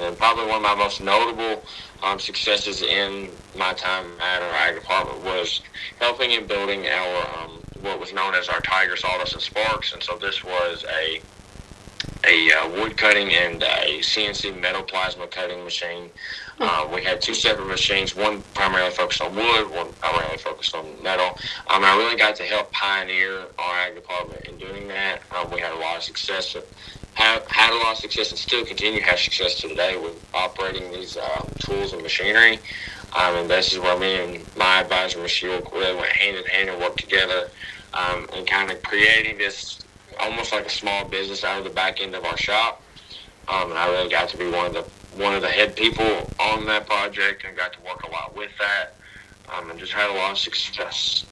And probably one of my most notable successes in my time at our ag department was helping in building our what was known as our Tiger Sawdust and Sparks. And so this was a wood cutting and a CNC metal plasma cutting machine. We had two separate machines, one primarily focused on wood, one primarily focused on metal. I really got to help pioneer our ag department in doing that. We had a lot of success, had a lot of success, and still continue to have success to today with operating these tools and machinery. And this is where me and my advisor, Michelle, really went hand in hand and worked together and kind of creating this almost like a small business out of the back end of our shop. And I really got to be one of the head people on that project and got to work a lot with that, and just had a lot of success.